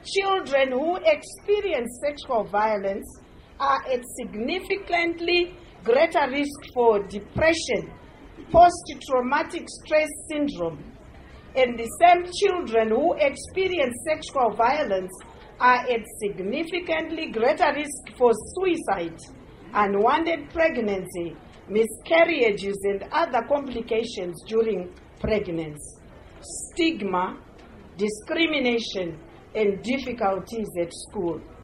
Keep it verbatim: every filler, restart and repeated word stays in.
Children who experience sexual violence are at significantly greater risk for depression, post-traumatic stress syndrome, and the same children who experience sexual violence are at significantly greater risk for suicide, unwanted pregnancy, miscarriages, and other complications during pregnancy. Stigma, discrimination, and difficulties at school.